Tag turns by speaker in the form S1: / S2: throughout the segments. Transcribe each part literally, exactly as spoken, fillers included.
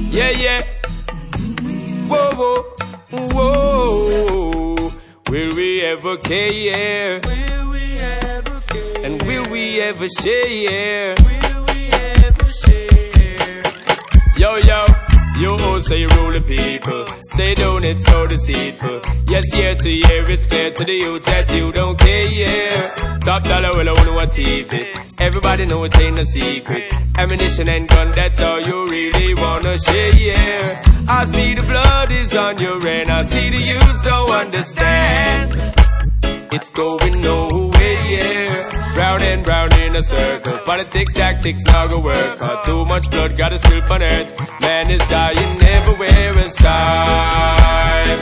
S1: Yeah, yeah. Whoa, whoa, whoa. Will we ever care?
S2: Will we ever care?
S1: And will we ever share?
S2: Will we ever share?
S1: Yo, yo. You say you rule the people, say don't it so deceitful. Yes, year to year it's clear to the youth that you don't care, yeah. Top dollar will only want teeth it. Everybody know it ain't a secret. Ammunition and gun, that's all you really wanna share, yeah. I see the blood is on your end, I see the youths don't understand. It's going nowhere, yeah. Round and round in a circle. Politics, tactics, now go work hard. Too much blood, gotta spill on earth. Man is dying everywhere as time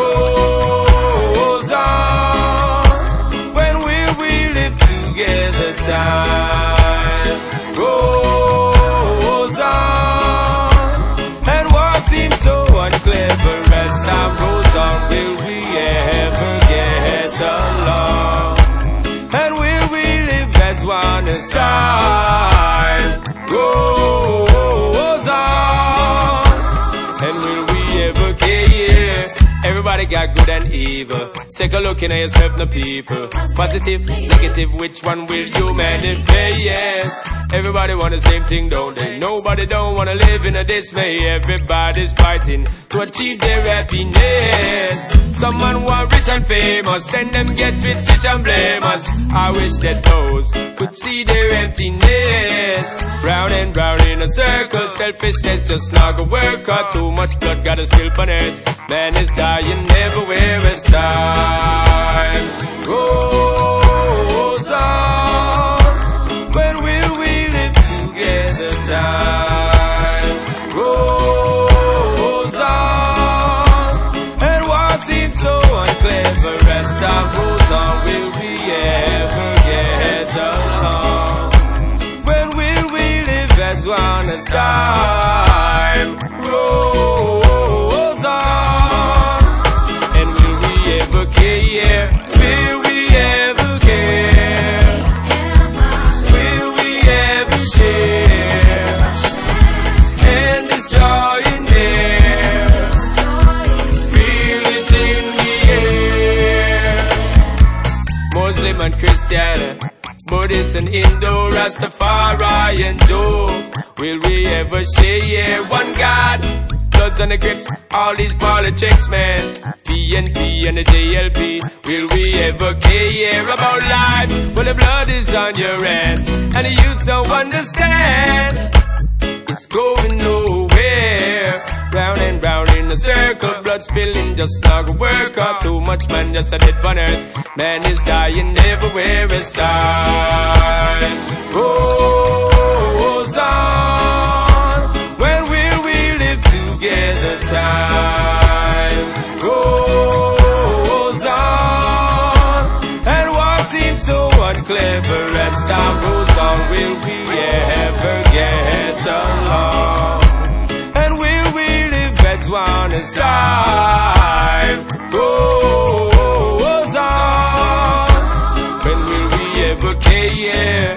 S1: goes on. When will we live together? Time goes on. And war seems so unclever as time goes on. Will we ever get along? And will we live as one as time goes on? And will we ever care? Everybody got good and evil. Take a look in yourself, the people. Positive, negative, which one will you manifest? Yes. Everybody want the same thing, don't they? Nobody don't wanna live in a dismay. Everybody's fighting to achieve their happiness. Someone want rich and famous, send them get rich, rich and blame us. I wish that those could see their emptiness. Round and round in a circle, selfishness just not gonna work out. Too much blood gotta spill on earth. Man is dying everywhere as time goes on. When will we live together? Time goes on. And war seems so unclever as time goes on. Will we ever get along? When will we live as one as time goes on? And will we ever care? Will we ever care? Will we ever share? And this joy in there, feel it in the air. Muslim and Christian, Buddhist and Hindu, Rastafari and Jew. Will we ever share one God? Bloods and the grips, all these politics, man. P N P and the J L P. Will we ever care about life when the blood is on your hand and the youths don't understand? It's going nowhere. Round and round in a circle, blood spilling just not gonna work out. Too much man just a dead on earth. Man is dying everywhere as time goes on. When will we live together? Time goes on. And war seems so unclever as time goes on. Will we ever get along? And will we live as one as time goes on? When will we ever care?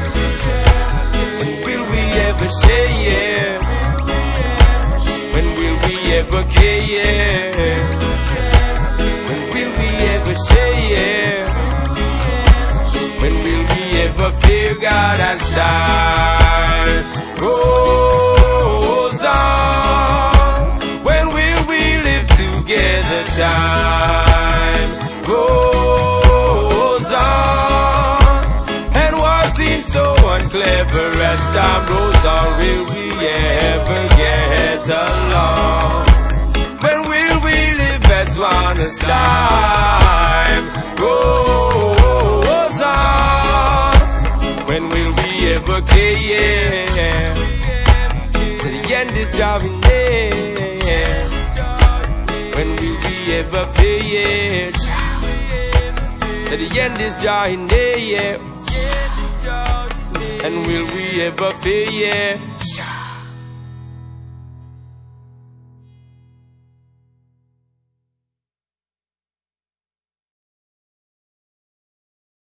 S1: And will we ever share? When will we ever care? When will we ever share? When will we ever fear God as time goes on? When will we live together? Time goes on. And war seems so unclever as time goes on. Will we ever get along? When will we live as one as time goes on? When will we ever care? To the end is drawing near. When will we ever fear? To the end is drawing near. And will we ever fear?